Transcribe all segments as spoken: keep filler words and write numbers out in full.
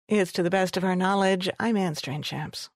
It's To the Best of Our Knowledge. I'm Anne Strainchamps.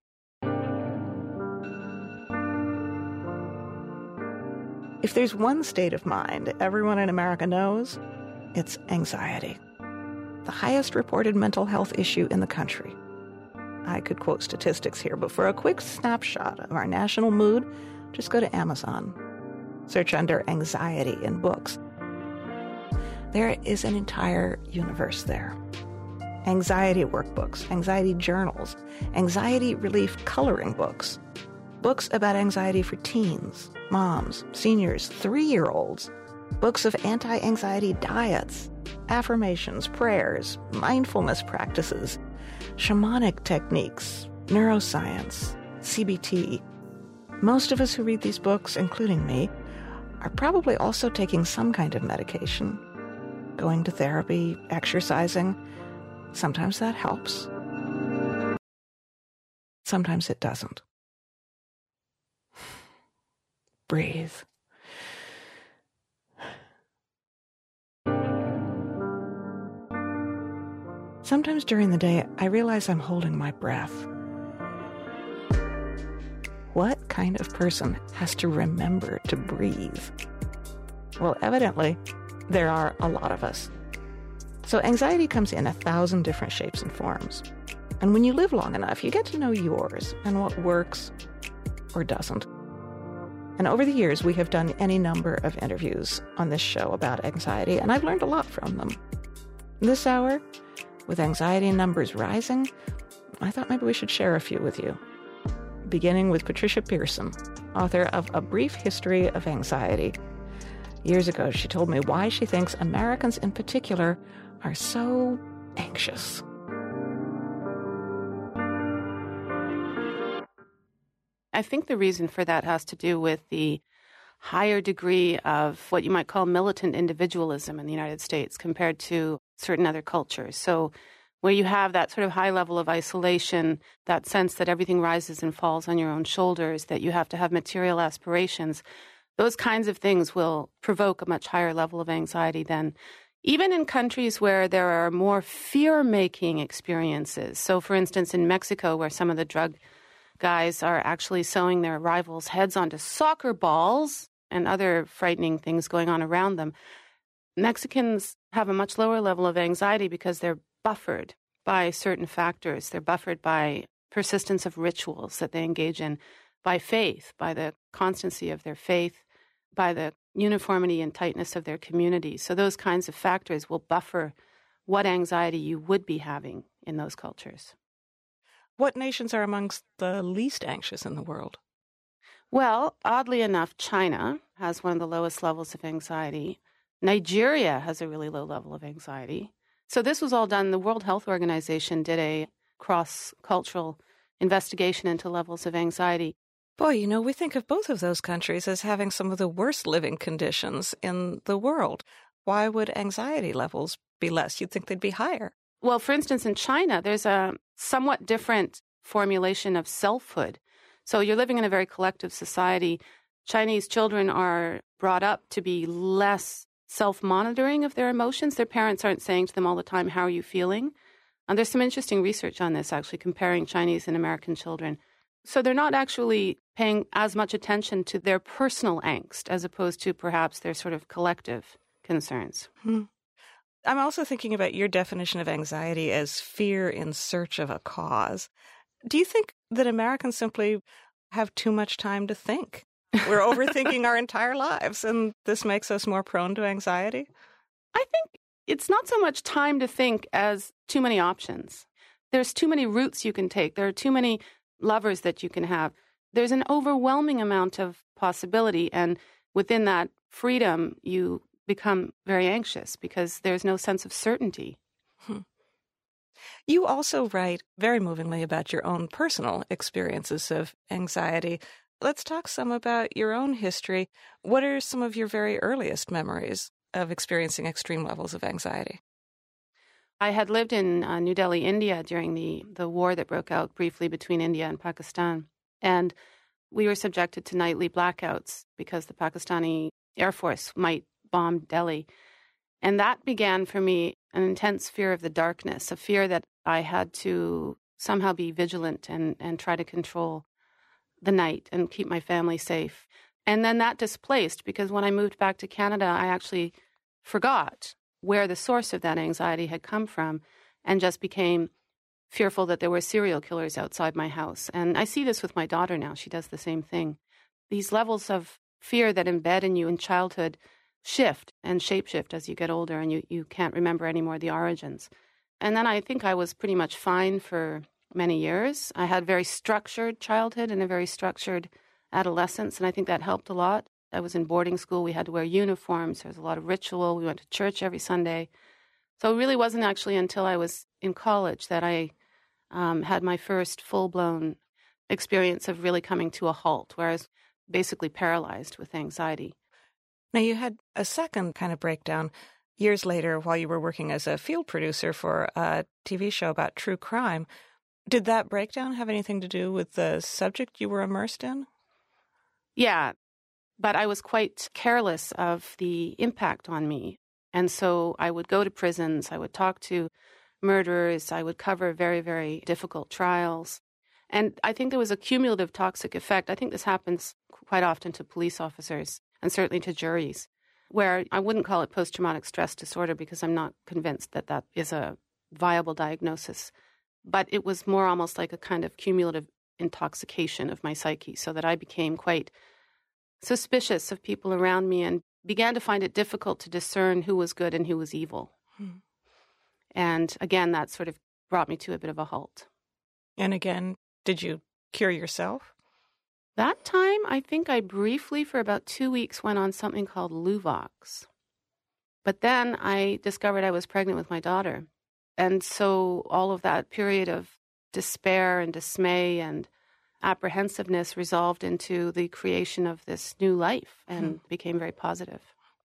If there's one state of mind everyone in America knows, it's anxiety. The highest reported mental health issue in the country. I could quote statistics here, but for a quick snapshot of our national mood, just go to Amazon. Search under anxiety in books. There is an entire universe there. Anxiety workbooks, anxiety journals, anxiety relief coloring books, books about anxiety for teens, moms, seniors, three-year-olds, books of anti-anxiety diets, affirmations, prayers, mindfulness practices, shamanic techniques, neuroscience, C B T. Most of us who read these books, including me, are probably also taking some kind of medication, going to therapy, exercising. Sometimes that helps. Sometimes it doesn't. Breathe. Sometimes during the day, I realize I'm holding my breath. What kind of person has to remember to breathe? Well, evidently, there are a lot of us. So anxiety comes in a thousand different shapes and forms. And when you live long enough, you get to know yours and what works or doesn't. And over the years, we have done any number of interviews on this show about anxiety, and I've learned a lot from them. This hour, with anxiety numbers rising, I thought maybe we should share a few with you. Beginning with Patricia Pearson, author of A Brief History of Anxiety. Years ago, she told me why she thinks Americans in particular are so anxious. I think the reason for that has to do with the higher degree of what you might call militant individualism in the United States compared to certain other cultures. So where you have that sort of high level of isolation, that sense that everything rises and falls on your own shoulders, that you have to have material aspirations, those kinds of things will provoke a much higher level of anxiety than even in countries where there are more fear-making experiences. So, for instance, in Mexico, where some of the drug guys are actually sewing their rivals' heads onto soccer balls and other frightening things going on around them, Mexicans have a much lower level of anxiety because they're buffered by certain factors. They're buffered by persistence of rituals that they engage in, by faith, by the constancy of their faith, by the uniformity and tightness of their community. So those kinds of factors will buffer what anxiety you would be having in those cultures. What nations are amongst the least anxious in the world? Well, oddly enough, China has one of the lowest levels of anxiety. Nigeria has a really low level of anxiety. So this was all done. The World Health Organization did a cross-cultural investigation into levels of anxiety. Boy, you know, we think of both of those countries as having some of the worst living conditions in the world. Why would anxiety levels be less? You'd think they'd be higher. Well, for instance, in China, there's a somewhat different formulation of selfhood. So you're living in a very collective society. Chinese children are brought up to be less self-monitoring of their emotions. Their parents aren't saying to them all the time, how are you feeling? And there's some interesting research on this, actually, comparing Chinese and American children. So they're not actually paying as much attention to their personal angst as opposed to perhaps their sort of collective concerns. Hmm. I'm also thinking about your definition of anxiety as fear in search of a cause. Do you think that Americans simply have too much time to think? We're overthinking our entire lives, and this makes us more prone to anxiety? I think it's not so much time to think as too many options. There's too many routes you can take. There are too many lovers that you can have. There's an overwhelming amount of possibility, and within that freedom, you become very anxious because there's no sense of certainty. Hmm. You also write very movingly about your own personal experiences of anxiety. Let's talk some about your own history. What are some of your very earliest memories of experiencing extreme levels of anxiety? I had lived in uh, New Delhi, India during the, the war that broke out briefly between India and Pakistan. And we were subjected to nightly blackouts because the Pakistani Air Force might bomb Delhi. And that began for me an intense fear of the darkness, a fear that I had to somehow be vigilant and, and try to control the night and keep my family safe. And then that displaced, because when I moved back to Canada, I actually forgot where the source of that anxiety had come from and just became fearful that there were serial killers outside my house. And I see this with my daughter now. She does the same thing. These levels of fear that embed in you in childhood shift and shapeshift as you get older, and you, you can't remember anymore the origins. And then I think I was pretty much fine for many years. I had a very structured childhood and a very structured adolescence, and I think that helped a lot. I was in boarding school. We had to wear uniforms. There was a lot of ritual. We went to church every Sunday. So it really wasn't actually until I was in college that I um, had my first full-blown experience of really coming to a halt, where I was basically paralyzed with anxiety. Now, you had a second kind of breakdown years later while you were working as a field producer for a T V show about true crime. Did that breakdown have anything to do with the subject you were immersed in? Yeah, but I was quite careless of the impact on me. And so I would go to prisons, I would talk to murderers, I would cover very, very difficult trials. And I think there was a cumulative toxic effect. I think this happens quite often to police officers and certainly to juries, where I wouldn't call it post-traumatic stress disorder because I'm not convinced that that is a viable diagnosis. But it was more almost like a kind of cumulative intoxication of my psyche, so that I became quite suspicious of people around me and began to find it difficult to discern who was good and who was evil. Hmm. And again, that sort of brought me to a bit of a halt. And again, did you cure yourself? That time, I think I briefly, for about two weeks, went on something called Luvox. But then I discovered I was pregnant with my daughter. And so all of that period of despair and dismay and apprehensiveness resolved into the creation of this new life and hmm. became very positive.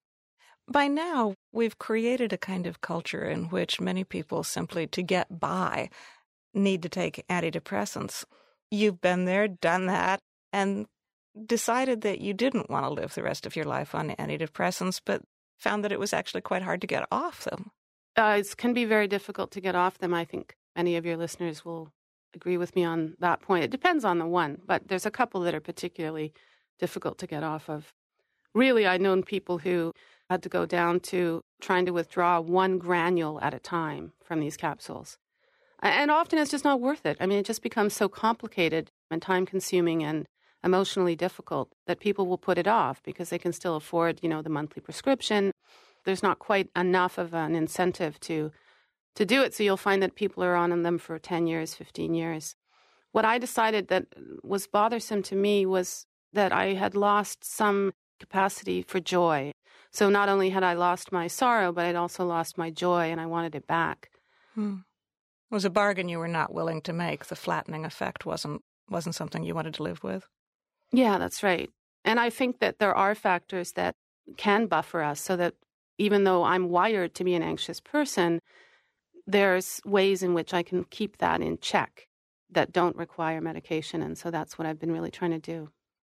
By now, we've created a kind of culture in which many people simply, to get by, need to take antidepressants. You've been there, done that, and decided that you didn't want to live the rest of your life on antidepressants, but found that it was actually quite hard to get off them. Uh, it can be very difficult to get off them. I think many of your listeners will agree with me on that point. It depends on the one, but there's a couple that are particularly difficult to get off of. Really, I've known people who had to go down to trying to withdraw one granule at a time from these capsules. And often it's just not worth it. I mean, it just becomes so complicated and time-consuming and emotionally difficult that people will put it off because they can still afford, you know, the monthly prescription. There's not quite enough of an incentive to to do it. So you'll find that people are on them for ten years, fifteen years. What I decided that was bothersome to me was that I had lost some capacity for joy. So not only had I lost my sorrow, but I'd also lost my joy, and I wanted it back. Hmm. It was a bargain you were not willing to make. The flattening effect wasn't wasn't something you wanted to live with. Yeah, that's right. And I think that there are factors that can buffer us so that even though I'm wired to be an anxious person, there's ways in which I can keep that in check that don't require medication. And so that's what I've been really trying to do.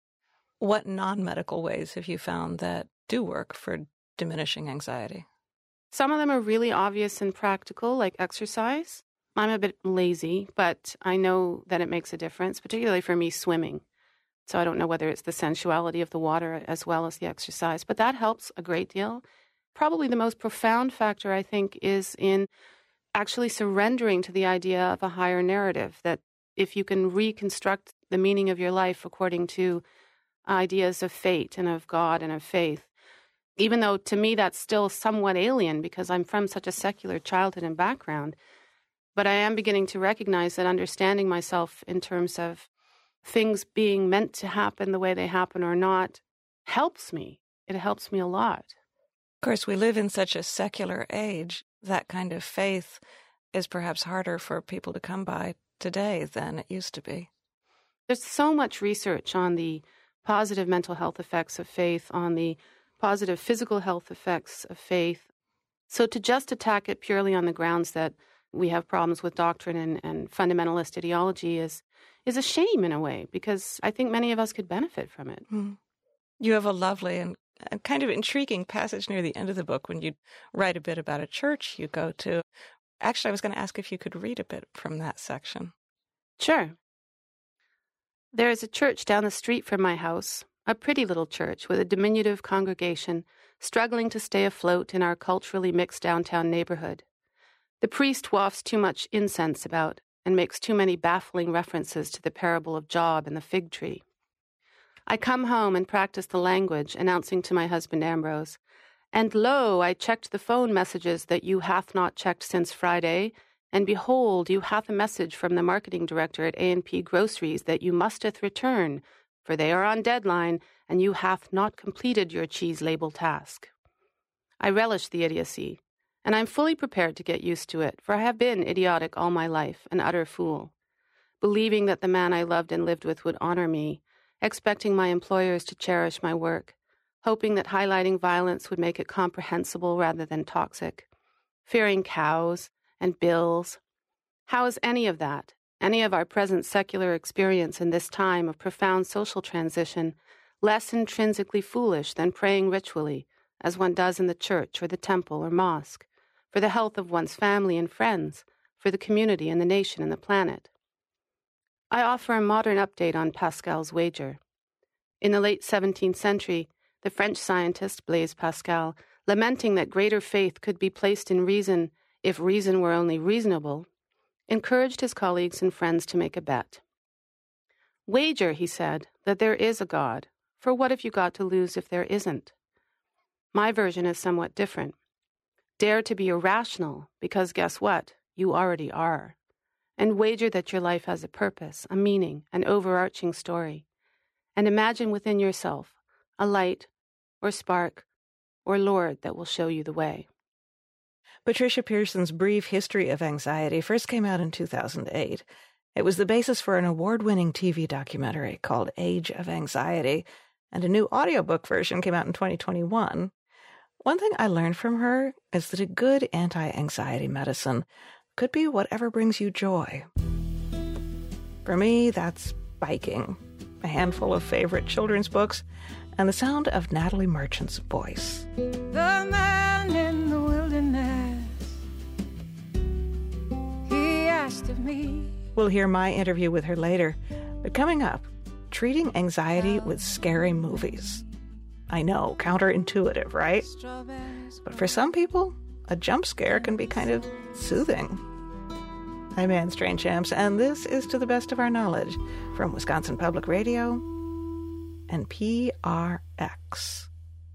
What non-medical ways have you found that do work for diminishing anxiety? Some of them are really obvious and practical, like exercise. I'm a bit lazy, but I know that it makes a difference, particularly for me, swimming. So I don't know whether it's the sensuality of the water as well as the exercise, but that helps a great deal. Probably the most profound factor, I think, is in actually surrendering to the idea of a higher narrative, that if you can reconstruct the meaning of your life according to ideas of fate and of God and of faith, even though to me that's still somewhat alien because I'm from such a secular childhood and background, but I am beginning to recognize that understanding myself in terms of things being meant to happen the way they happen or not helps me. It helps me a lot. Of course, we live in such a secular age. That kind of faith is perhaps harder for people to come by today than it used to be. There's so much research on the positive mental health effects of faith, on the positive physical health effects of faith. So to just attack it purely on the grounds that we have problems with doctrine and, and fundamentalist ideology is is a shame in a way, because I think many of us could benefit from it. Mm. You have a lovely and a kind of intriguing passage near the end of the book when you write a bit about a church you go to. Actually, I was going to ask if you could read a bit from that section. Sure. There is a church down the street from my house, a pretty little church with a diminutive congregation struggling to stay afloat in our culturally mixed downtown neighborhood. The priest wafts too much incense about and makes too many baffling references to the parable of Job and the fig tree. I come home and practice the language, announcing to my husband Ambrose, "And lo, I checked the phone messages that you hath not checked since Friday, and behold, you hath a message from the marketing director at A and P Groceries that you musteth return, for they are on deadline, and you hath not completed your cheese label task." I relish the idiocy, and I'm fully prepared to get used to it, for I have been idiotic all my life, an utter fool, believing that the man I loved and lived with would honor me, expecting my employers to cherish my work, hoping that highlighting violence would make it comprehensible rather than toxic, fearing cows and bills. How is any of that, any of our present secular experience in this time of profound social transition, less intrinsically foolish than praying ritually, as one does in the church or the temple or mosque, for the health of one's family and friends, for the community and the nation and the planet? I offer a modern update on Pascal's wager. In the late seventeenth century, the French scientist Blaise Pascal, lamenting that greater faith could be placed in reason if reason were only reasonable, encouraged his colleagues and friends to make a bet. "Wager," he said, "that there is a God, for what have you got to lose if there isn't?" My version is somewhat different. Dare to be irrational, because guess what? You already are. And wager that your life has a purpose, a meaning, an overarching story. And imagine within yourself a light or spark or Lord that will show you the way. Patricia Pearson's brief history of anxiety first came out in two thousand eight. It was the basis for an award-winning T V documentary called Age of Anxiety, and a new audiobook version came out in twenty twenty-one. One thing I learned from her is that a good anti-anxiety medicine could be whatever brings you joy. For me, that's biking, a handful of favorite children's books, and the sound of Natalie Merchant's voice. The man in the wilderness, he asked of me. We'll hear my interview with her later, but coming up, treating anxiety with scary movies. I know, counterintuitive, right? But for some people, a jump scare can be kind of soothing. I'm Anne Strainchamps, and this is To the Best of Our Knowledge from Wisconsin Public Radio and P R X.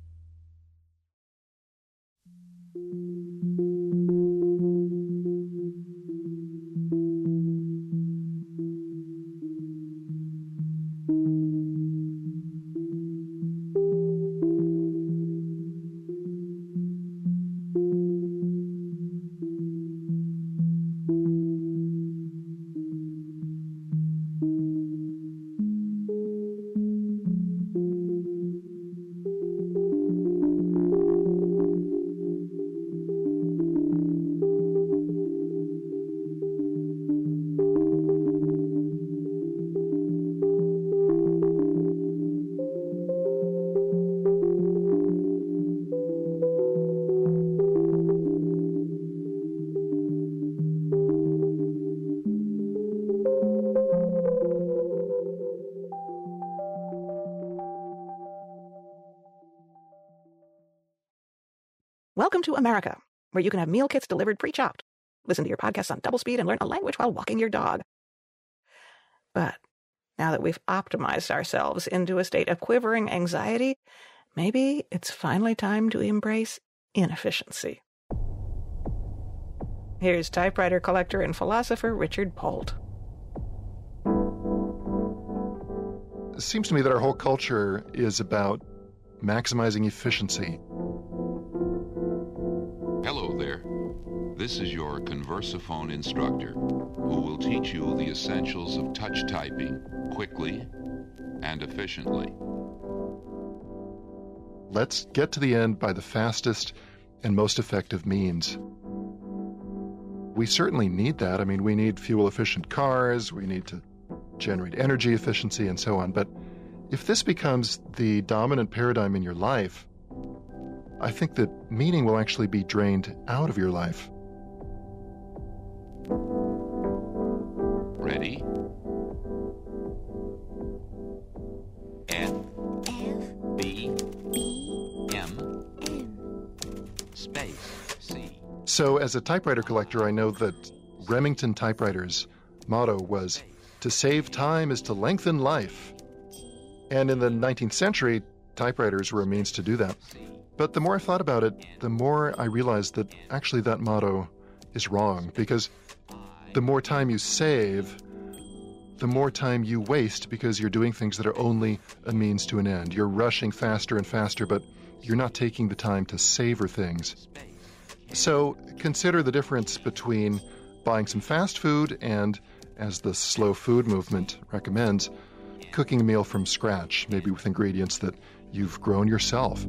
Welcome to America, where you can have meal kits delivered pre-chopped, listen to your podcasts on double speed, and learn a language while walking your dog. But now that we've optimized ourselves into a state of quivering anxiety, maybe it's finally time to embrace inefficiency. Here's typewriter collector and philosopher Richard Polt. It seems to me that our whole culture is about maximizing efficiency. Hello there. This is your Conversaphone instructor who will teach you the essentials of touch typing quickly and efficiently. Let's get to the end by the fastest and most effective means. We certainly need that. I mean, we need fuel-efficient cars, we need to generate energy efficiency and so on. But if this becomes the dominant paradigm in your life, I think that meaning will actually be drained out of your life. Ready? F, F, B, B, M, M. space, C. So as a typewriter collector, I know that Remington Typewriter's motto was, "To save time is to lengthen life." And in the nineteenth century, typewriters were a means to do that. But the more I thought about it, the more I realized that actually that motto is wrong, because the more time you save, the more time you waste, because you're doing things that are only a means to an end. You're rushing faster and faster, but you're not taking the time to savor things. So consider the difference between buying some fast food and, as the slow food movement recommends, cooking a meal from scratch, maybe with ingredients that you've grown yourself.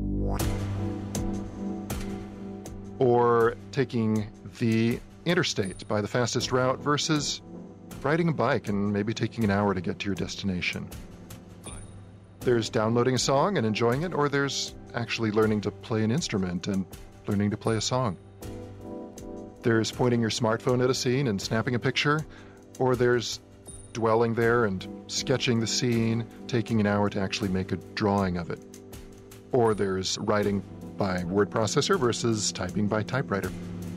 Or taking the interstate by the fastest route versus riding a bike and maybe taking an hour to get to your destination. There's downloading a song and enjoying it, or there's actually learning to play an instrument and learning to play a song. There's pointing your smartphone at a scene and snapping a picture, or there's dwelling there and sketching the scene, taking an hour to actually make a drawing of it. Or there's writing by word processor versus typing by typewriter.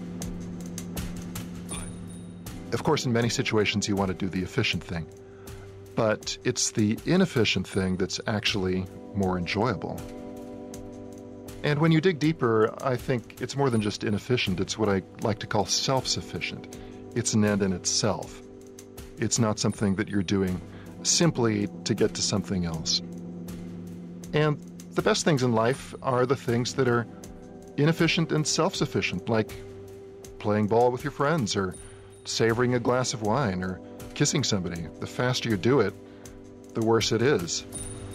Of course, in many situations, you want to do the efficient thing, but it's the inefficient thing that's actually more enjoyable. And when you dig deeper, I think it's more than just inefficient. It's what I like to call self-sufficient. It's an end in itself. It's not something that you're doing simply to get to something else. And the best things in life are the things that are inefficient and self-sufficient, like playing ball with your friends, or savoring a glass of wine, or kissing somebody. The faster you do it, the worse it is.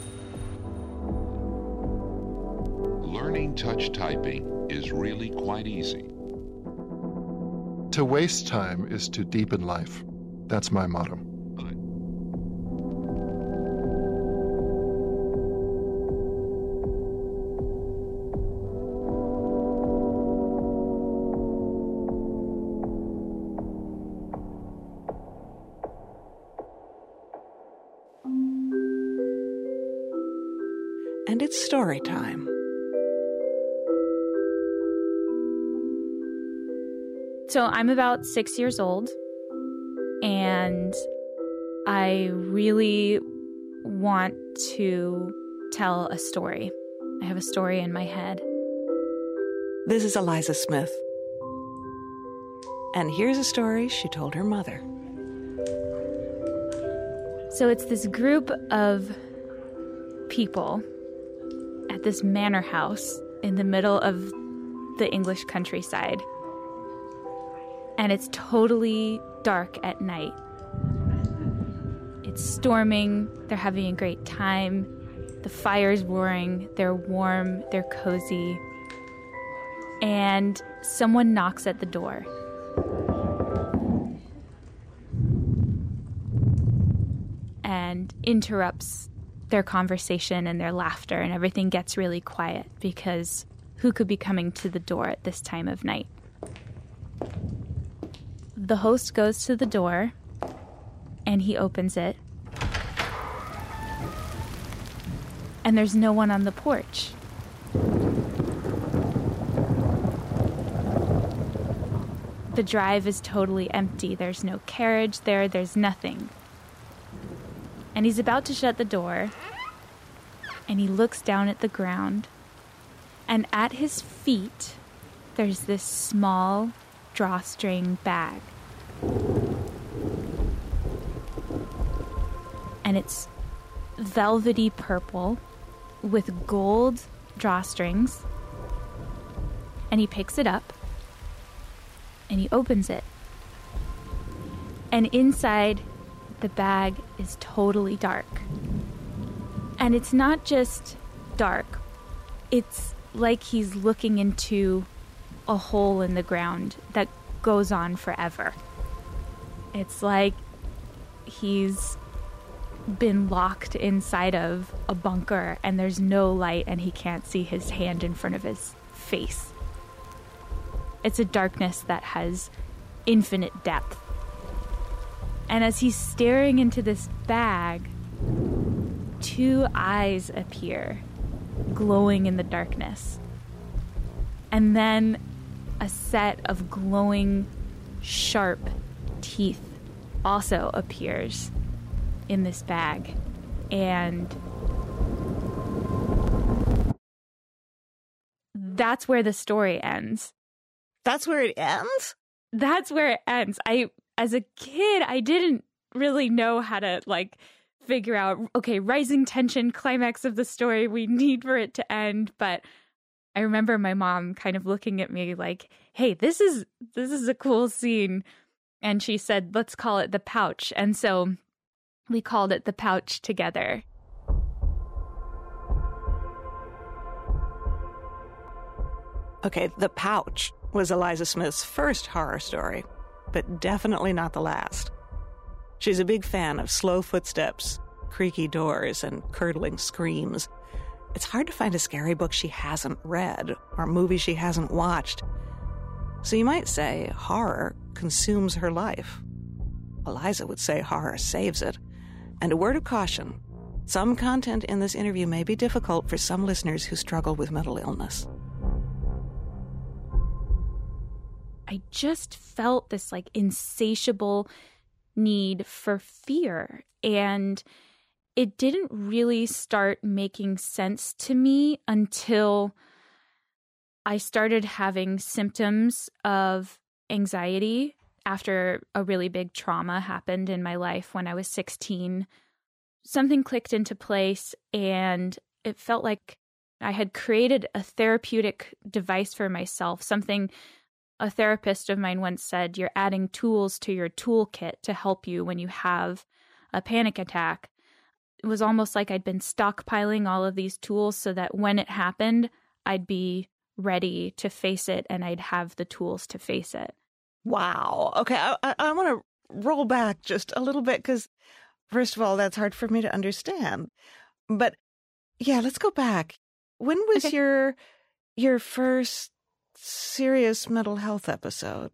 Learning touch typing is really quite easy. To waste time is to deepen life. That's my motto. And it's story time. So I'm about six years old, and I really want to tell a story. I have a story in my head. This is Eliza Smith. And here's a story she told her mother. So it's this group of people at this manor house in the middle of the English countryside. And it's totally dark at night. It's storming, they're having a great time, the fire's roaring, they're warm, they're cozy. And someone knocks at the door. And interrupts their conversation and their laughter, and everything gets really quiet, because who could be coming to the door at this time of night? The host goes to the door, and he opens it. And there's no one on the porch. The drive is totally empty. There's no carriage there. There's nothing. And he's about to shut the door, and he looks down at the ground, and at his feet, there's this small drawstring bag. And it's velvety purple with gold drawstrings. And he picks it up, and he opens it. And inside, the bag is totally dark. And it's not just dark. It's like he's looking into a hole in the ground that goes on forever. It's like he's been locked inside of a bunker, and there's no light, and he can't see his hand in front of his face. It's a darkness that has infinite depth. And as he's staring into this bag, two eyes appear, glowing in the darkness. And then a set of glowing, sharp teeth also appears in this bag. And that's where the story ends. That's where it ends? That's where it ends. I, as a kid, I didn't really know how to, like, figure out, okay, rising tension, climax of the story, we need for it to end. But I remember my mom kind of looking at me like, hey, this is, this is a cool scene. And she said, let's call it The Pouch. And so we called it The Pouch together. Okay, The Pouch was Eliza Smith's first horror story, but definitely not the last. She's a big fan of slow footsteps, creaky doors, and curdling screams. It's hard to find a scary book she hasn't read or movie she hasn't watched. So you might say horror consumes her life. Eliza would say horror saves it. And a word of caution, some content in this interview may be difficult for some listeners who struggle with mental illness. I just felt this like insatiable need for fear. And it didn't really start making sense to me until I started having symptoms of anxiety after a really big trauma happened in my life when I was sixteen. Something clicked into place, and it felt like I had created a therapeutic device for myself, something a therapist of mine once said, you're adding tools to your toolkit to help you when you have a panic attack. It was almost like I'd been stockpiling all of these tools so that when it happened, I'd be ready to face it and I'd have the tools to face it. Wow. Okay, I, I, I want to roll back just a little bit because, first of all, that's hard for me to understand. But yeah, let's go back. When was Okay. your your first serious mental health episode?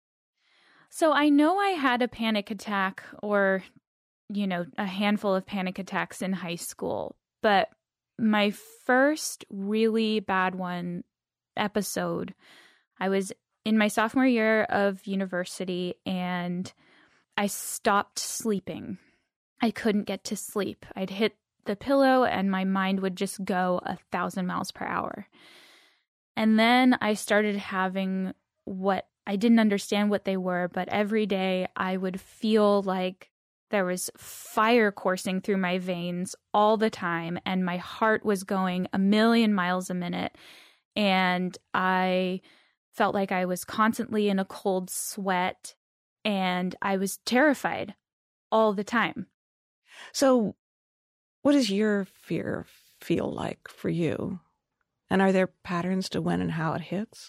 So I know I had a panic attack or, you know, a handful of panic attacks in high school, but my first really bad one episode, I was in my sophomore year of university and I stopped sleeping. I couldn't get to sleep. I'd hit the pillow and my mind would just go a thousand miles per hour. And then I started having what I didn't understand what they were, but every day I would feel like there was fire coursing through my veins all the time, and my heart was going a million miles a minute. And I felt like I was constantly in a cold sweat, and I was terrified all the time. So what does your fear feel like for you? And are there patterns to when and how it hits?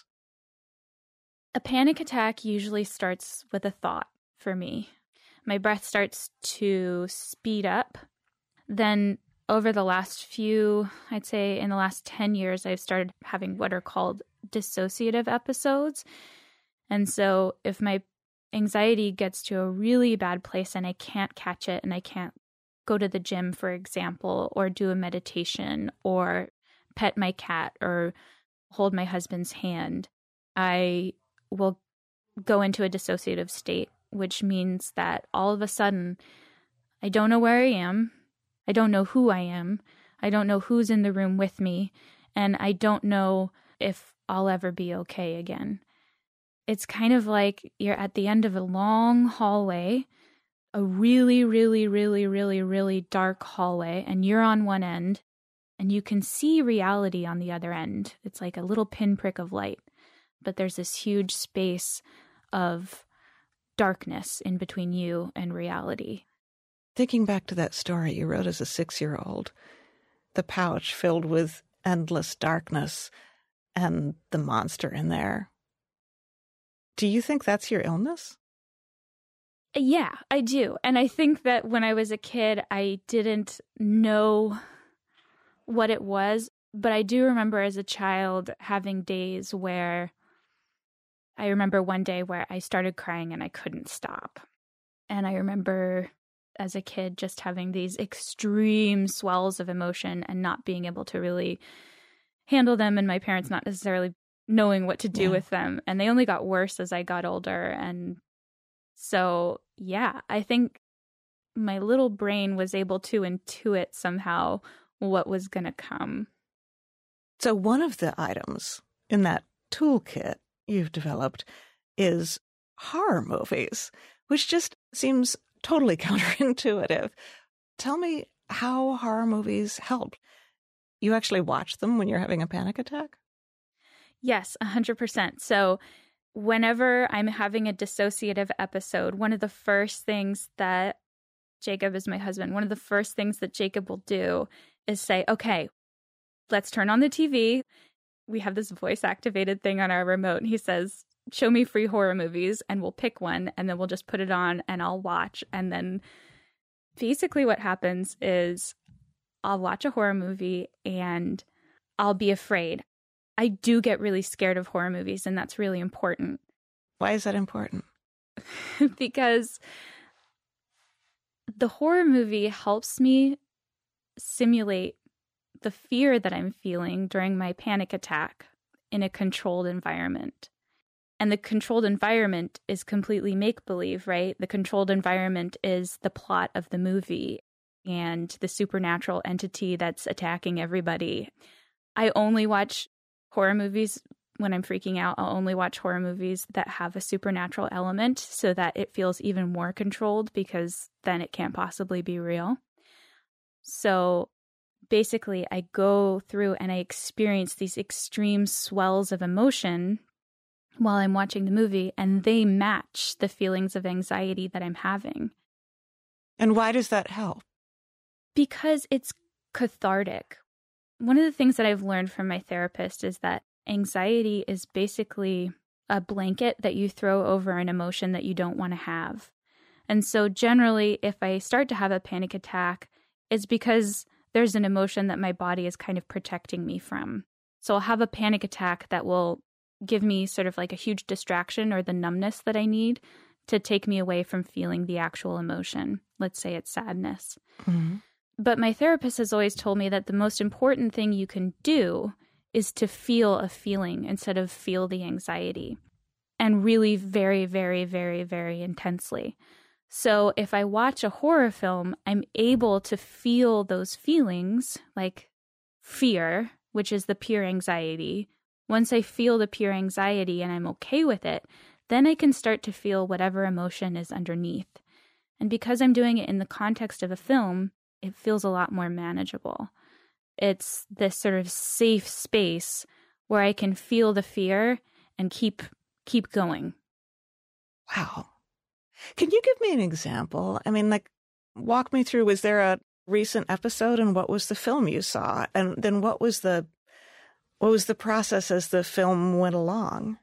A panic attack usually starts with a thought for me. My breath starts to speed up. Then over the last few, I'd say in the last ten years, I've started having what are called dissociative episodes. And so if my anxiety gets to a really bad place and I can't catch it and I can't go to the gym, for example, or do a meditation or pet my cat or hold my husband's hand, I will go into a dissociative state, which means that all of a sudden, I don't know where I am. I don't know who I am. I don't know who's in the room with me. And I don't know if I'll ever be okay again. It's kind of like you're at the end of a long hallway, a really, really, really, really, really dark hallway, and you're on one end, and you can see reality on the other end. It's like a little pinprick of light, but there's this huge space of darkness in between you and reality. Thinking back to that story you wrote as a six-year-old, the pouch filled with endless darkness and the monster in there. Do you think that's your illness? Yeah, I do. And I think that when I was a kid, I didn't know what it was, but I do remember as a child having days where I remember one day where I started crying and I couldn't stop. And I remember as a kid just having these extreme swells of emotion and not being able to really handle them, and my parents not necessarily knowing what to do Yeah. with them. And they only got worse as I got older. And so, yeah, I think my little brain was able to intuit somehow what was going to come. So one of the items in that toolkit you've developed is horror movies, which just seems totally counterintuitive. Tell me how horror movies help. You actually watch them when you're having a panic attack? Yes, one hundred percent. So whenever I'm having a dissociative episode, one of the first things that Jacob is my husband, one of the first things that Jacob will do is say, okay, let's turn on the T V. We have this voice-activated thing on our remote, and he says, show me free horror movies, and we'll pick one, and then we'll just put it on, and I'll watch. And then basically what happens is I'll watch a horror movie, and I'll be afraid. I do get really scared of horror movies, and that's really important. Why is that important? Because the horror movie helps me simulate the fear that I'm feeling during my panic attack in a controlled environment. And the controlled environment is completely make-believe, right? The controlled environment is the plot of the movie and the supernatural entity that's attacking everybody. I only watch horror movies when I'm freaking out. I'll only watch horror movies that have a supernatural element so that it feels even more controlled, because then it can't possibly be real. So basically, I go through and I experience these extreme swells of emotion while I'm watching the movie, and they match the feelings of anxiety that I'm having. And why does that help? Because it's cathartic. One of the things that I've learned from my therapist is that anxiety is basically a blanket that you throw over an emotion that you don't want to have. And so generally, if I start to have a panic attack, it's because there's an emotion that my body is kind of protecting me from. So I'll have a panic attack that will give me sort of like a huge distraction or the numbness that I need to take me away from feeling the actual emotion. Let's say it's sadness. Mm-hmm. But my therapist has always told me that the most important thing you can do is to feel a feeling instead of feel the anxiety, and really very, very, very, very intensely. So if I watch a horror film, I'm able to feel those feelings like fear, which is the pure anxiety. Once I feel the pure anxiety and I'm okay with it, then I can start to feel whatever emotion is underneath. And because I'm doing it in the context of a film, it feels a lot more manageable. It's this sort of safe space where I can feel the fear and keep keep going. Wow. Can you give me an example? I mean, like, walk me through, was there a recent episode, and what was the film you saw? And then what was the what was the process as the film went along?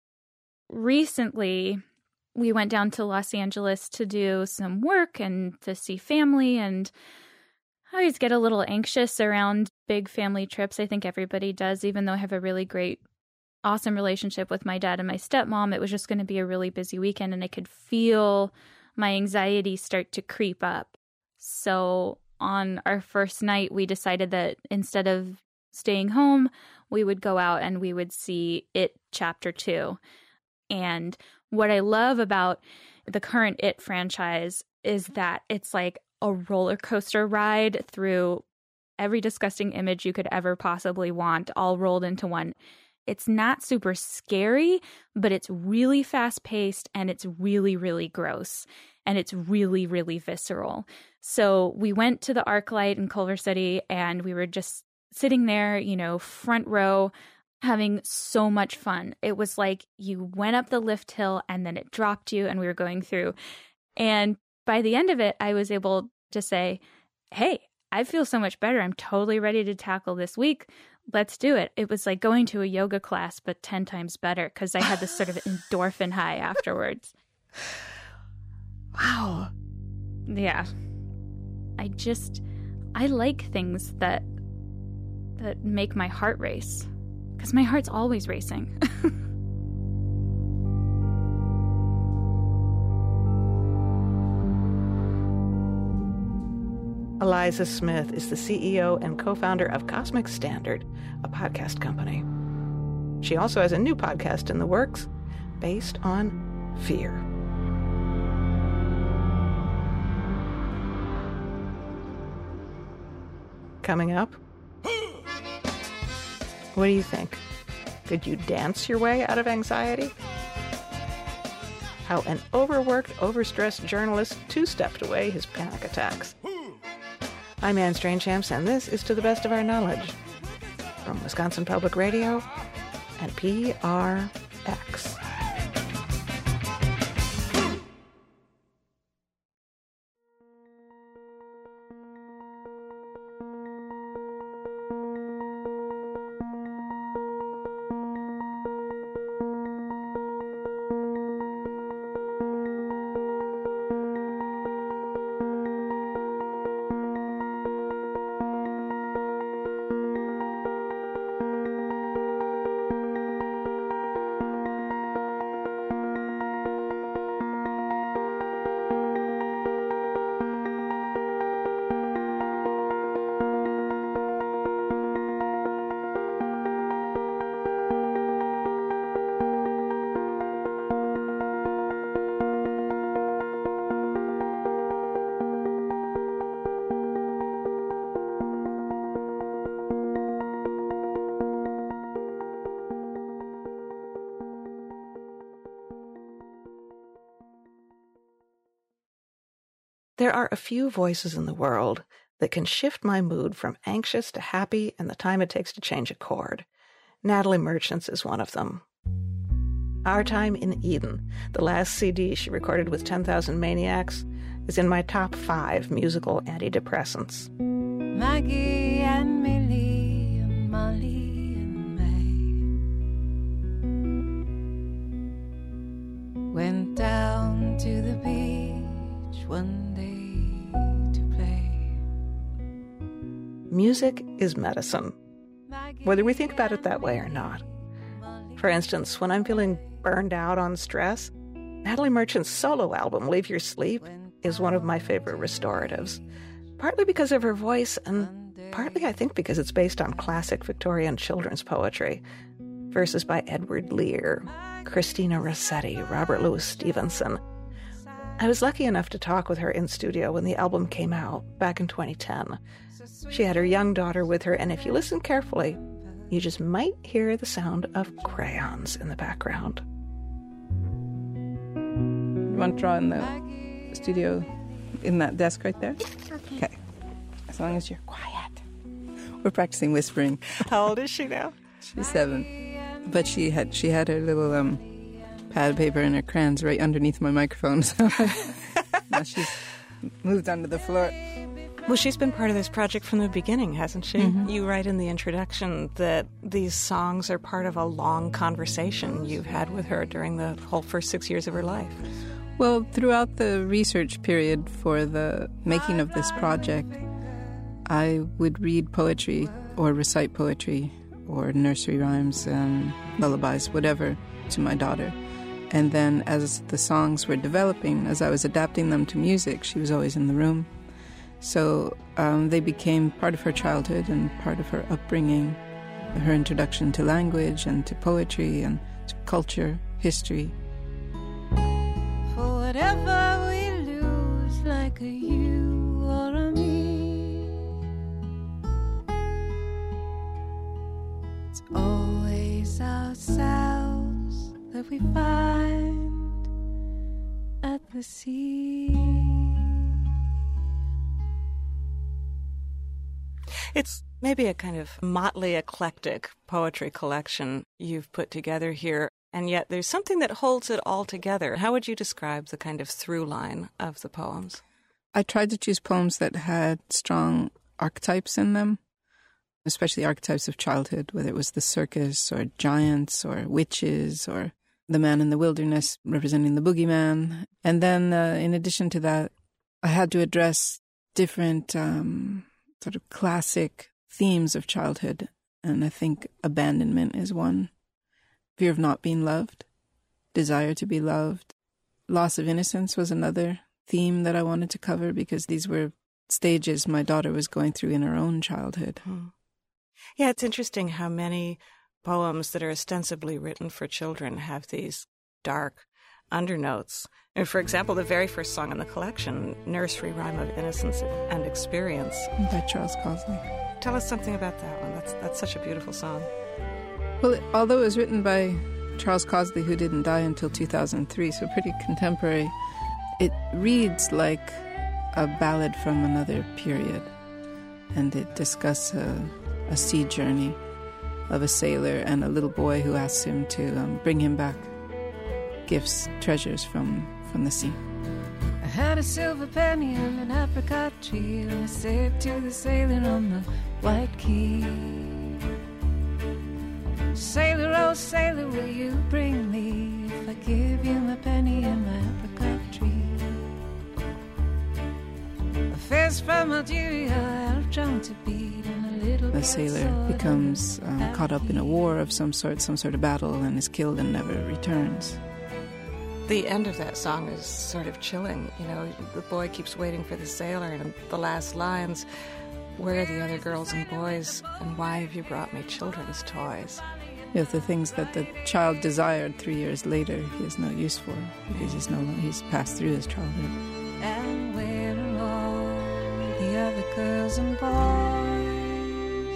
Recently, we went down to Los Angeles to do some work and to see family, and I always get a little anxious around big family trips. I think everybody does, even though I have a really great, awesome relationship with my dad and my stepmom. It was just going to be a really busy weekend, and I could feel my anxiety start to creep up. So on our first night, we decided that instead of staying home, we would go out and we would see It Chapter two. And what I love about the current It franchise is that it's like a roller coaster ride through every disgusting image you could ever possibly want, all rolled into one. It's not super scary, but it's really fast-paced, and it's really, really gross, and it's really, really visceral. So we went to the ArcLight in Culver City, and we were just sitting there, you know, front row, having so much fun. It was like you went up the lift hill, and then it dropped you, and we were going through. And by the end of it, I was able to say, hey, I feel so much better. I'm totally ready to tackle this week. Let's do it. It was like going to a yoga class, but ten times better, because I had this sort of endorphin high afterwards. Wow. Yeah. I just, I like things that, that make my heart race, because my heart's always racing. Eliza Smith is the C E O and co-founder of Cosmic Standard, a podcast company. She also has a new podcast in the works based on fear. Coming up, what do you think? Could you dance your way out of anxiety? How an overworked, overstressed journalist two-stepped away his panic attacks. I'm Anne Strainchamps, and this is To the Best of Our Knowledge from Wisconsin Public Radio and P R X. There are a few voices in the world that can shift my mood from anxious to happy in the time it takes to change a chord. Natalie Merchants is one of them. Our Time in Eden, the last C D she recorded with ten thousand Maniacs, is in my top five musical antidepressants. Maggie and Millie and Molly and May went down to the beach one day to play. Music is medicine, whether we think about it that way or not. For instance, when I'm feeling burned out on stress, Natalie Merchant's solo album, Leave Your Sleep, is one of my favorite restoratives, partly because of her voice and partly, I think, because it's based on classic Victorian children's poetry. Verses by Edward Lear, Christina Rossetti, Robert Louis Stevenson. I was lucky enough to talk with her in studio when the album came out back in twenty ten. She had her young daughter with her, and if you listen carefully, you just might hear the sound of crayons in the background. You want to draw in the studio, in that desk right there? Okay. Okay. As long as you're quiet. We're practicing whispering. How old is she now? She's seven. But she had she had her little um, pad of paper and her crayons right underneath my microphone. So now she's moved onto the floor. Well, she's been part of this project from the beginning, hasn't she? Mm-hmm. You write in the introduction that these songs are part of a long conversation you've had with her during the whole first six years of her life. Well, throughout the research period for the making of this project, I would read poetry or recite poetry or nursery rhymes, um, lullabies, whatever, to my daughter. And then as the songs were developing, as I was adapting them to music, she was always in the room. So um, they became part of her childhood and part of her upbringing, her introduction to language and to poetry and to culture, history. For whatever we lose, like a you or a me, it's always ourselves that we find at the sea. It's maybe a kind of motley, eclectic poetry collection you've put together here, and yet there's something that holds it all together. How would you describe the kind of through line of the poems? I tried to choose poems that had strong archetypes in them, especially archetypes of childhood, whether it was the circus or giants or witches or the man in the wilderness representing the boogeyman. And then uh, in addition to that, I had to address different um, sort of classic themes of childhood. And I think abandonment is one. Fear of not being loved, desire to be loved. Loss of innocence was another theme that I wanted to cover because these were stages my daughter was going through in her own childhood. Hmm. Yeah, it's interesting how many poems that are ostensibly written for children have these dark undernotes. And for example, the very first song in the collection, Nursery Rhyme of Innocence and Experience. By Charles Cosley. Tell us something about that one. That's that's such a beautiful song. Well, it, although it was written by Charles Cosley, who didn't die until two thousand three, so pretty contemporary, it reads like a ballad from another period. And it discusses a, a sea journey of a sailor and a little boy who asks him to um, bring him back gifts, treasures from, from the sea. I had a silver penny and an apricot tree, and I said to the sailor on the white quay, sailor, oh sailor, will you bring me if I give you my penny and my apricot tree? A fist from Algeria out of drum to beat, and a little the sailor becomes um, caught up in a war of some sort, some sort of battle, and is killed and never returns. The end of that song is sort of chilling. You know, the boy keeps waiting for the sailor, and the last lines, where are the other girls and boys, and why have you brought me children's toys? Yeah, the things that the child desired three years later, he has no use for, because he's no he's passed through his childhood. And where are all the other girls and boys?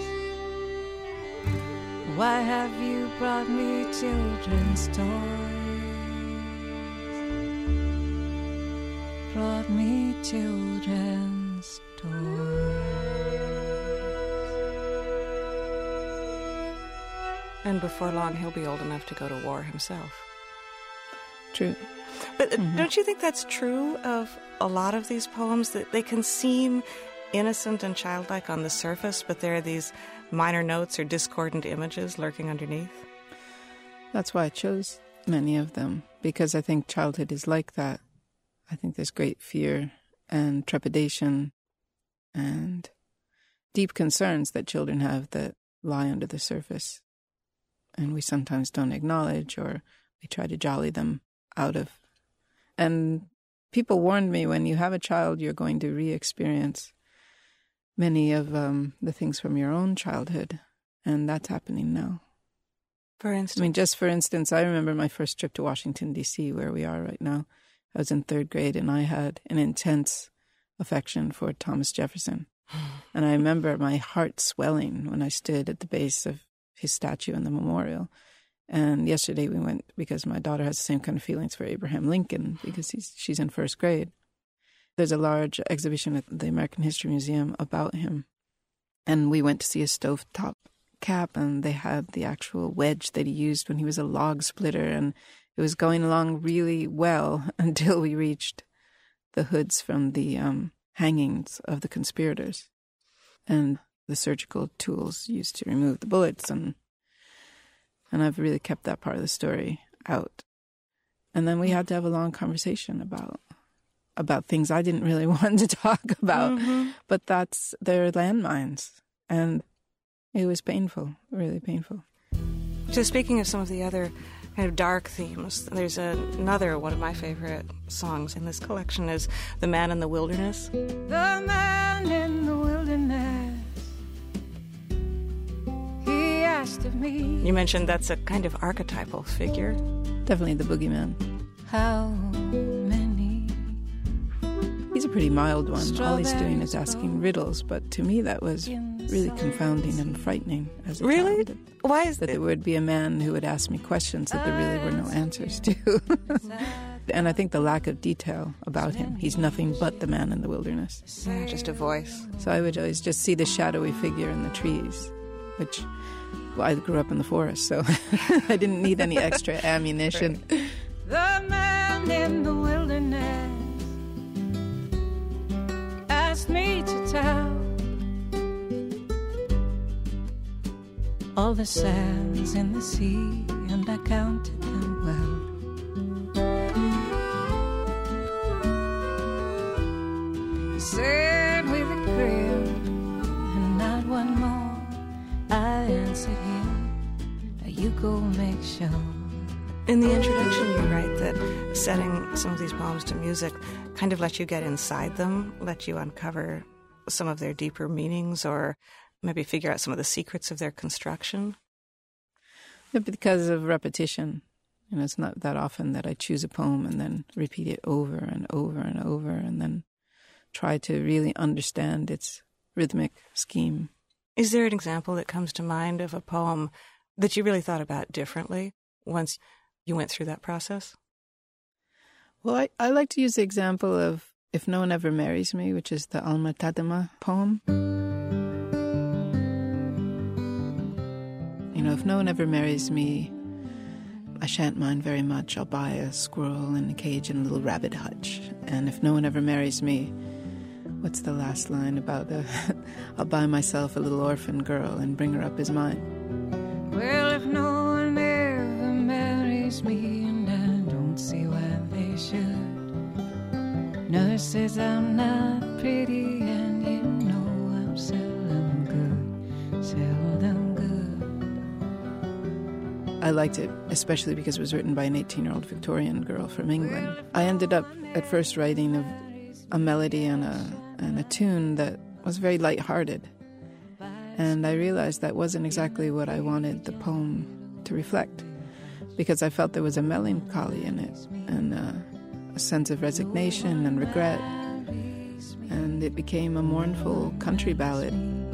Why have you brought me children's toys? Brought me children's toys. And before long, he'll be old enough to go to war himself. True. But Mm-hmm. don't you think that's true of a lot of these poems, that they can seem innocent and childlike on the surface, but there are these minor notes or discordant images lurking underneath? That's why I chose many of them, because I think childhood is like that. I think there's great fear and trepidation and deep concerns that children have that lie under the surface. And we sometimes don't acknowledge, or we try to jolly them out of. And people warned me, when you have a child, you're going to re-experience many of um, the things from your own childhood. And that's happening now. For instance? I mean, just for instance, I remember my first trip to Washington, D C, where we are right now. I was in third grade, and I had an intense affection for Thomas Jefferson. And I remember my heart swelling when I stood at the base of his statue in the memorial. And yesterday we went, because my daughter has the same kind of feelings for Abraham Lincoln, because he's she's in first grade. There's a large exhibition at the American History Museum about him. And we went to see a stovetop cap, and they had the actual wedge that he used when he was a log splitter, and it was going along really well until we reached the hoods from the um, hangings of the conspirators and the surgical tools used to remove the bullets. And and I've really kept that part of the story out. And then we had to have a long conversation about about things I didn't really want to talk about. Mm-hmm. But that's, they're landmines. And it was painful, really painful. So speaking of some of the other kind of dark themes, there's a, another one of my favorite songs in this collection is The Man in the Wilderness. The man in the wilderness, he asked of me. You mentioned that's a kind of archetypal figure. Definitely the boogeyman. How many? He's a pretty mild one. All he's doing is asking riddles, but to me that was really confounding and frightening as a really? child. Why is that it? There would be a man who would ask me questions that there really were no answers to. And I think the lack of detail about him. He's nothing but the man in the wilderness. Yeah, just a voice. So I would always just see the shadowy figure in the trees, which, well, I grew up in the forest, so I didn't need any extra ammunition. The man in the wilderness asked me to tell all the sands in the sea, and I counted them well. He said with a grin, and not one more, I answered him, now you go make sure. In the introduction, you write that setting some of these poems to music kind of lets you get inside them, let you uncover some of their deeper meanings or maybe figure out some of the secrets of their construction? Because of repetition. You know, it's not that often that I choose a poem and then repeat it over and over and over and then try to really understand its rhythmic scheme. Is there an example that comes to mind of a poem that you really thought about differently once you went through that process? Well, I, I like to use the example of If No One Ever Marries Me, which is the Alma Tadema poem. You know, if no one ever marries me, I shan't mind very much. I'll buy a squirrel in a cage in a little rabbit hutch. And if no one ever marries me, what's the last line about uh, I'll buy myself a little orphan girl and bring her up as mine. Well, if no one ever marries me, and I don't see why they should. Nurse says I'm not pretty, and you know I'm seldom good, seldom good. I liked it, especially because it was written by an eighteen-year-old Victorian girl from England. I ended up at first writing a, a melody and a, and a tune that was very lighthearted. And I realized that wasn't exactly what I wanted the poem to reflect, because I felt there was a melancholy in it and a, a sense of resignation and regret. And it became a mournful country ballad.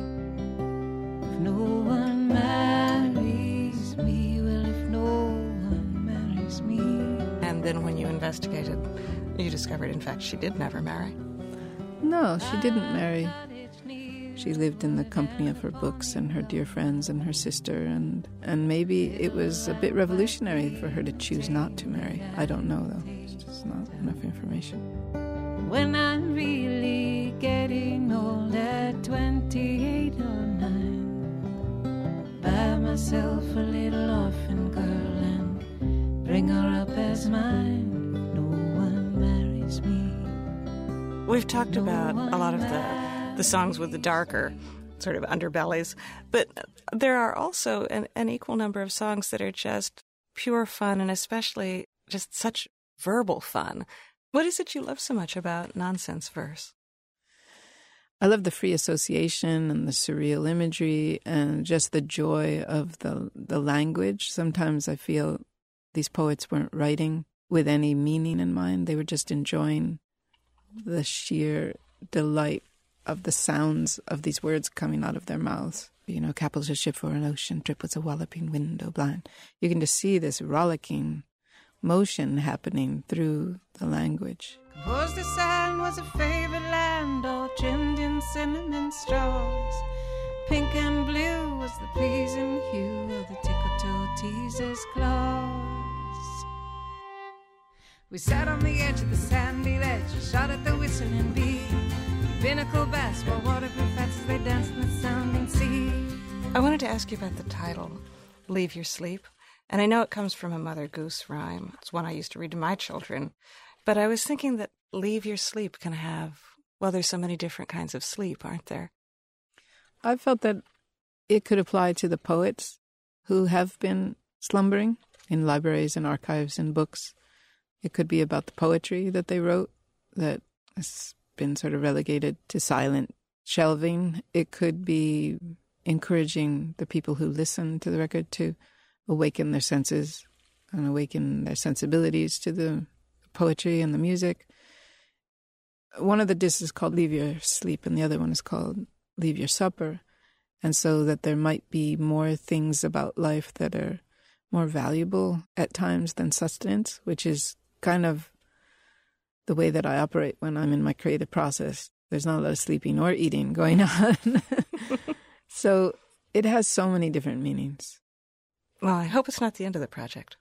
If no one marries me, well, if no one marries me. And then when you investigated, you discovered, in fact, she did never marry. No, she didn't marry. She lived in the company of her books and her dear friends and her sister, and, and maybe it was a bit revolutionary for her to choose not to marry. I don't know, though. It's just not enough information. When I'm really getting old at twenty-eight or nine, buy myself a little orphan girl and bring her up as mine. No one marries me. We've talked about a lot of the the songs with the darker sort of underbellies, but there are also an, an equal number of songs that are just pure fun, and especially just such verbal fun. What is it you love so much about nonsense verse? I love the free association and the surreal imagery and just the joy of the the language. Sometimes I feel these poets weren't writing with any meaning in mind. They were just enjoying the sheer delight of the sounds of these words coming out of their mouths. You know, cap was a ship for an ocean, trip was a walloping window blind. You can just see this rollicking motion happening through the language. Composed the sand was a favorite land, all trimmed in cinnamon straws. Pink and blue was the pleasing hue of the tickle-toe teaser's claws. We sat on the edge of the sandy ledge, shot at the whistling bee. Binnacle bass wore waterproof hats as they danced in the sounding sea. I wanted to ask you about the title, Leave Your Sleep. And I know it comes from a Mother Goose rhyme. It's one I used to read to my children. But I was thinking that leave your sleep can have, well, there's so many different kinds of sleep, aren't there? I felt that it could apply to the poets who have been slumbering in libraries and archives and books. It could be about the poetry that they wrote that has been sort of relegated to silent shelving. It could be encouraging the people who listen to the record to awaken their senses and awaken their sensibilities to the poetry and the music. One of the discs is called Leave Your Sleep and the other one is called Leave Your Supper. And so that there might be more things about life that are more valuable at times than sustenance, which is kind of the way that I operate when I'm in my creative process. There's not a lot of sleeping or eating going on. So it has so many different meanings. Well, I hope it's not the end of the project.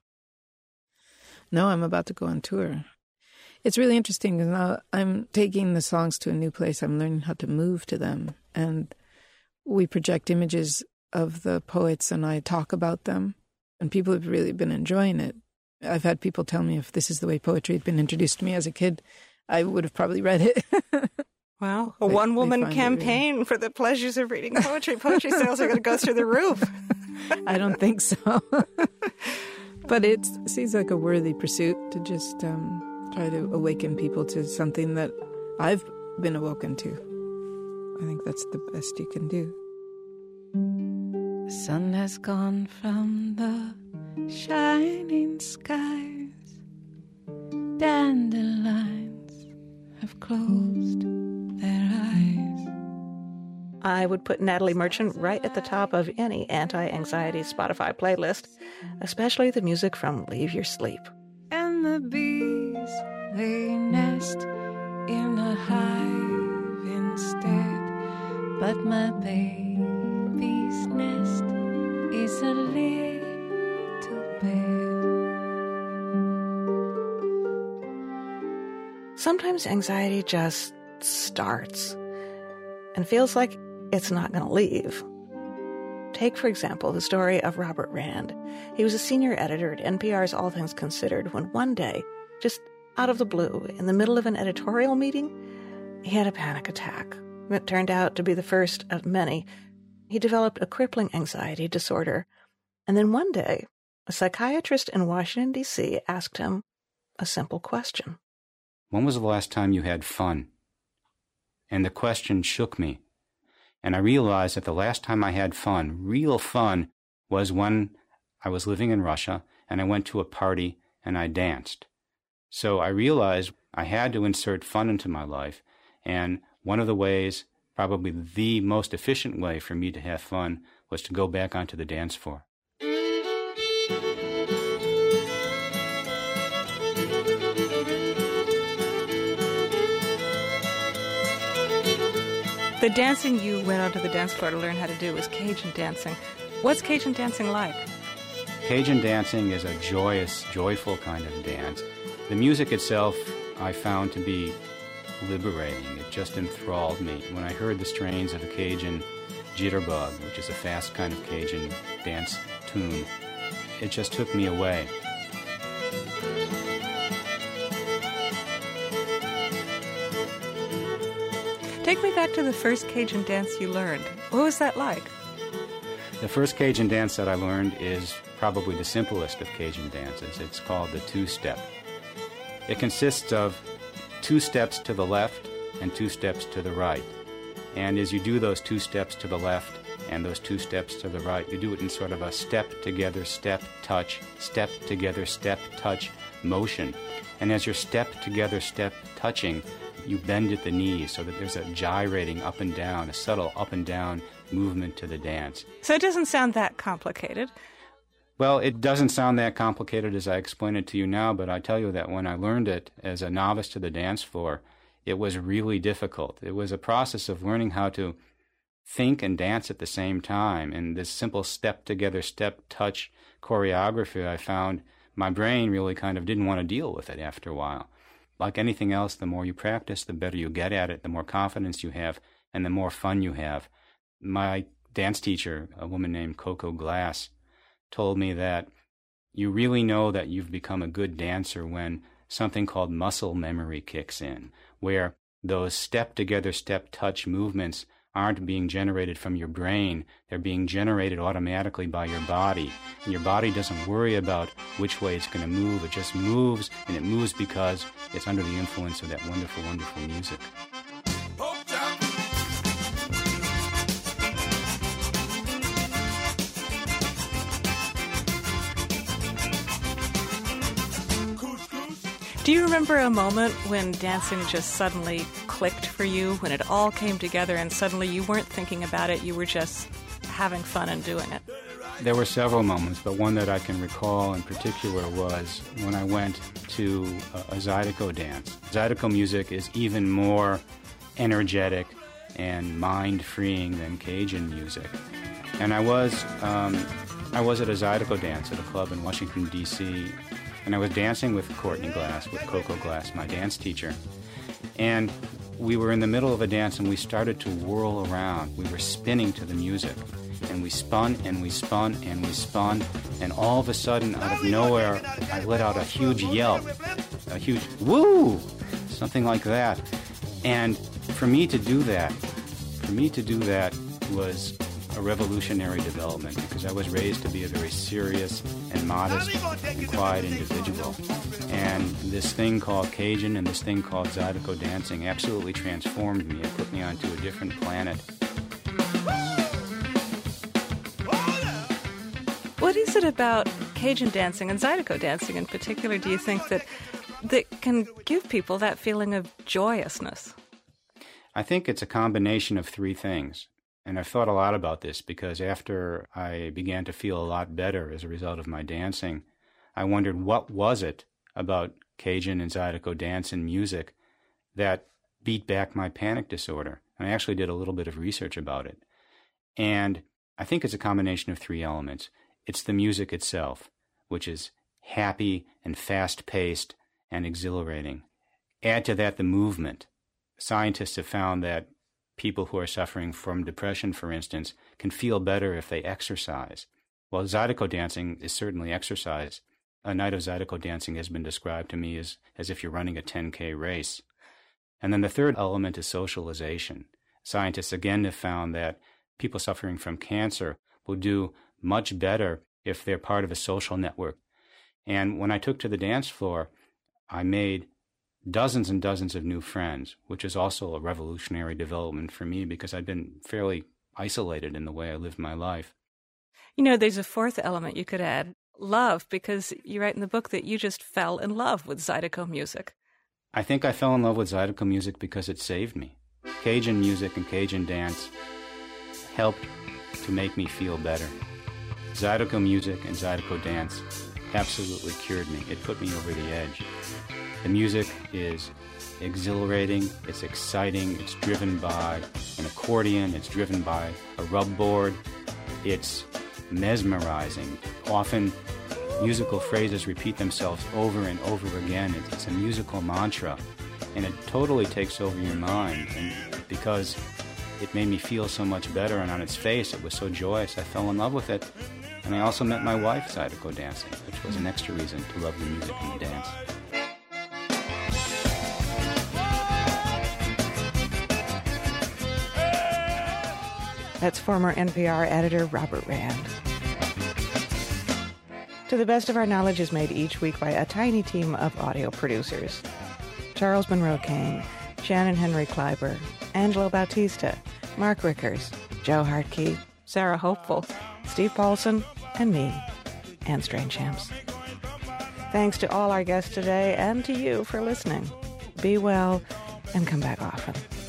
No, I'm about to go on tour. It's really interesting because now I'm taking the songs to a new place. I'm learning how to move to them. And we project images of the poets and I talk about them. And people have really been enjoying it. I've had people tell me if this is the way poetry had been introduced to me as a kid, I would have probably read it. Well, a one-woman campaign really... for the pleasures of reading poetry. Poetry sales are going to go through the roof. I don't think so. But it seems like a worthy pursuit to just um, try to awaken people to something that I've been awoken to. I think that's the best you can do. The sun has gone from the shining skies. Dandelions have closed their eyes. I would put Natalie Merchant right at the top of any anti-anxiety Spotify playlist, especially the music from Leave Your Sleep. And the bees, they nest in a hive instead. But my baby's nest is a little bed. Sometimes anxiety just starts and feels like it's not going to leave. Take, for example, the story of Robert Rand. He was a senior editor at N P R's All Things Considered when one day, just out of the blue, in the middle of an editorial meeting, he had a panic attack. It turned out to be the first of many. He developed a crippling anxiety disorder. And then one day, a psychiatrist in Washington, D C asked him a simple question. When was the last time you had fun? And the question shook me. And I realized that the last time I had fun, real fun, was when I was living in Russia and I went to a party and I danced. So I realized I had to insert fun into my life, and one of the ways, probably the most efficient way for me to have fun, was to go back onto the dance floor. The dancing you went onto the dance floor to learn how to do was Cajun dancing. What's Cajun dancing like? Cajun dancing is a joyous, joyful kind of dance. The music itself I found to be liberating. It just enthralled me. When I heard the strains of a Cajun jitterbug, which is a fast kind of Cajun dance tune, it just took me away. Take me back to the first Cajun dance you learned. What was that like? The first Cajun dance that I learned is probably the simplest of Cajun dances. It's called the two-step. It consists of two steps to the left and two steps to the right. And as you do those two steps to the left and those two steps to the right, you do it in sort of a step together, step, touch, step together, step, touch motion. And as you're step together, step touching, you bend at the knees so that there's a gyrating up and down, a subtle up and down movement to the dance. So it doesn't sound that complicated. Well, it doesn't sound that complicated as I explain it to you now, but I tell you that when I learned it as a novice to the dance floor, it was really difficult. It was a process of learning how to think and dance at the same time. And this simple step together, step, touch choreography, I found my brain really kind of didn't want to deal with it after a while. Like anything else, the more you practice, the better you get at it, the more confidence you have, and the more fun you have. My dance teacher, a woman named Coco Glass, told me that you really know that you've become a good dancer when something called muscle memory kicks in, where those step-together, step-touch movements aren't being generated from your brain. They're being generated automatically by your body. And your body doesn't worry about which way it's going to move. It just moves, and it moves because it's under the influence of that wonderful, wonderful music. Do you remember a moment when dancing just suddenly clicked for you, when it all came together and suddenly you weren't thinking about it, you were just having fun and doing it? There were several moments, but one that I can recall in particular was when I went to a, a Zydeco dance. Zydeco music is even more energetic and mind-freeing than Cajun music. And I was um, I was at a Zydeco dance at a club in Washington, D C, and I was dancing with Courtney Glass, with Coco Glass, my dance teacher. And we were in the middle of a dance, and we started to whirl around. We were spinning to the music. And we spun, and we spun, and we spun. And all of a sudden, out of nowhere, I let out a huge yelp, a huge woo, something like that. And for me to do that, for me to do that was a revolutionary development, because I was raised to be a very serious and modest and quiet individual. And this thing called Cajun and this thing called Zydeco dancing absolutely transformed me. It put me me onto a different planet. What is it about Cajun dancing and Zydeco dancing in particular, do you think, that that can give people that feeling of joyousness? I think it's a combination of three things. And I've thought a lot about this because after I began to feel a lot better as a result of my dancing, I wondered what was it about Cajun and Zydeco dance and music that beat back my panic disorder. And I actually did a little bit of research about it. And I think it's a combination of three elements. It's the music itself, which is happy and fast-paced and exhilarating. Add to that the movement. Scientists have found that people who are suffering from depression, for instance, can feel better if they exercise. Well, Zydeco dancing is certainly exercise. A night of Zydeco dancing has been described to me as, as if you're running a ten K race. And then the third element is socialization. Scientists again have found that people suffering from cancer will do much better if they're part of a social network. And when I took to the dance floor, I made dozens and dozens of new friends, which is also a revolutionary development for me because I'd been fairly isolated in the way I lived my life. You know, there's a fourth element you could add, love, because you write in the book that you just fell in love with Zydeco music. I think I fell in love with Zydeco music because it saved me. Cajun music and Cajun dance helped to make me feel better. Zydeco music and Zydeco dance absolutely cured me. It put me over the edge. The music is exhilarating, it's exciting, it's driven by an accordion, it's driven by a rub board, it's mesmerizing. Often musical phrases repeat themselves over and over again. It's, it's a musical mantra, and it totally takes over your mind. And because it made me feel so much better, and on its face it was so joyous, I fell in love with it. And I also met my wife Zydeco dancing, which was an extra reason to love the music and the dance. That's former N P R editor Robert Rand. To the Best of Our Knowledge is made each week by a tiny team of audio producers. Charles Monroe Kane, Shannon Henry Kleiber, Angelo Bautista, Mark Rickers, Joe Hartke, Sarah Hopeful, Steve Paulson, and me, Anne Strainchamps. Thanks to all our guests today and to you for listening. Be well and come back often.